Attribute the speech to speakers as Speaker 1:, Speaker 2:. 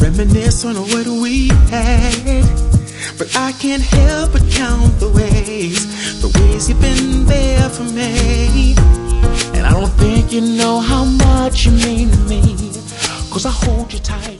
Speaker 1: reminisce on what we had. But I can't help but count the ways you've been there for me. And I don't think you know how much you mean to me, 'cause I hold you tight.